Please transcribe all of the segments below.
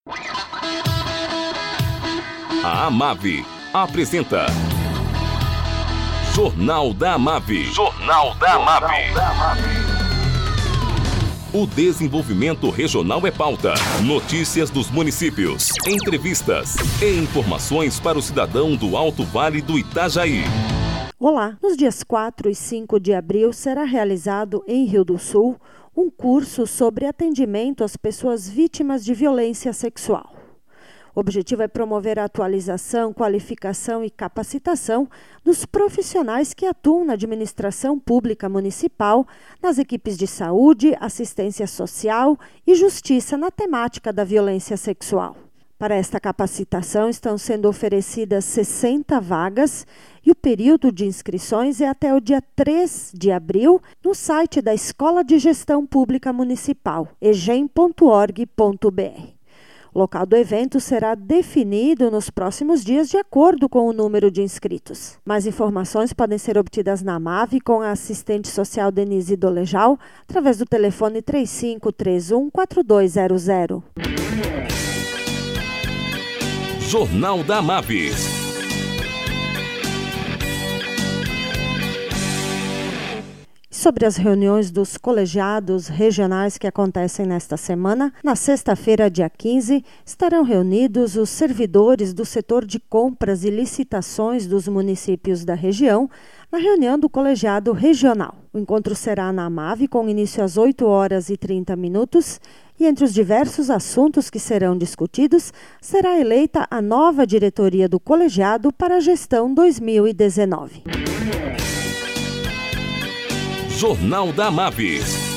A Amave apresenta Jornal da Amave. Jornal da Amave. O desenvolvimento regional é pauta. Notícias dos municípios, entrevistas e informações para o cidadão do Alto Vale do Itajaí. Olá, nos dias 4 e 5 de abril será realizado em Rio do Sul um curso sobre atendimento às pessoas vítimas de violência sexual. O objetivo é promover a atualização, qualificação e capacitação dos profissionais que atuam na administração pública municipal, nas equipes de saúde, assistência social e justiça na temática da violência sexual. Para esta capacitação estão sendo oferecidas 60 vagas e o período de inscrições é até o dia 3 de abril no site da Escola de Gestão Pública Municipal, egem.org.br. O local do evento será definido nos próximos dias de acordo com o número de inscritos. Mais informações podem ser obtidas na Amave com a assistente social Denise Dolejal através do telefone 3531-4200. Jornal da Amave. Sobre as reuniões dos colegiados regionais que acontecem nesta semana, na sexta-feira, dia 15, estarão reunidos os servidores do setor de compras e licitações dos municípios da região, na reunião do colegiado regional. O encontro será na Amave, com início às 8h30, e entre os diversos assuntos que serão discutidos, será eleita a nova diretoria do colegiado para a gestão 2019. Jornal da Amave.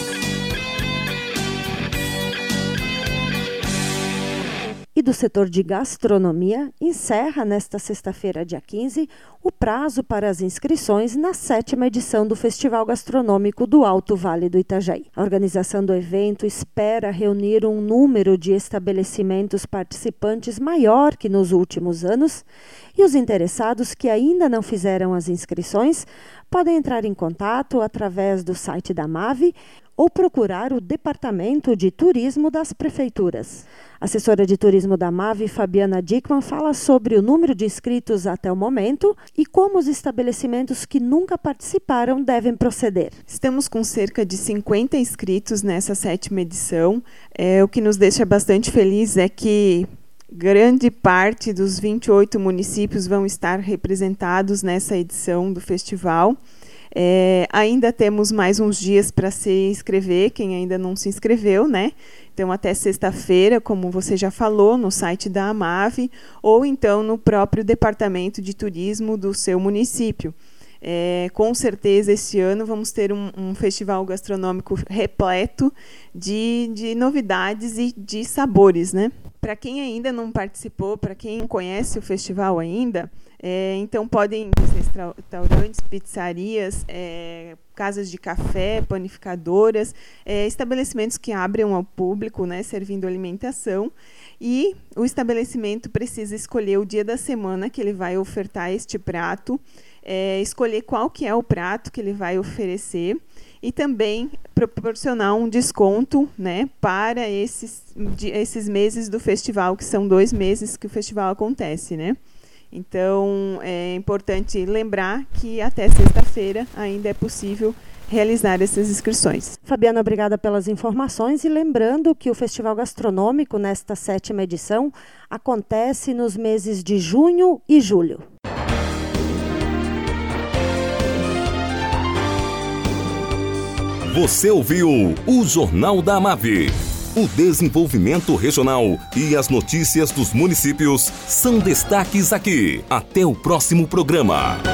E do setor de gastronomia, encerra nesta sexta-feira, dia 15, o prazo para as inscrições na 7ª edição do Festival Gastronômico do Alto Vale do Itajaí. A organização do evento espera reunir um número de estabelecimentos participantes maior que nos últimos anos, e os interessados que ainda não fizeram as inscrições podem entrar em contato através do site da Amave ou procurar o Departamento de Turismo das Prefeituras. A assessora de turismo da Amave, Fabiana Dickmann, fala sobre o número de inscritos até o momento e como os estabelecimentos que nunca participaram devem proceder. Estamos com cerca de 50 inscritos nessa 7ª edição. O que nos deixa bastante feliz é que grande parte dos 28 municípios vão estar representados nessa edição do festival. Ainda temos mais uns dias para se inscrever, quem ainda não se inscreveu, né? Então, até sexta-feira, como você já falou, no site da Amave, ou então no próprio Departamento de Turismo do seu município. Com certeza, este ano vamos ter um festival gastronômico repleto de novidades e de sabores, né? Para quem ainda não participou, para quem não conhece o festival ainda, então podem ser restaurantes, pizzarias, casas de café, panificadoras, estabelecimentos que abrem ao público, né, servindo alimentação. E o estabelecimento precisa escolher o dia da semana que ele vai ofertar este prato, escolher qual que é o prato que ele vai oferecer e também proporcionar um desconto, né, para esses meses do festival, que são 2 meses que o festival acontece, né? Então, é importante lembrar que até sexta-feira ainda é possível realizar essas inscrições. Fabiana, obrigada pelas informações, e lembrando que o Festival Gastronômico, nesta 7ª edição, acontece nos meses de junho e julho. Você ouviu o Jornal da Amave. O desenvolvimento regional e as notícias dos municípios são destaques aqui. Até o próximo programa.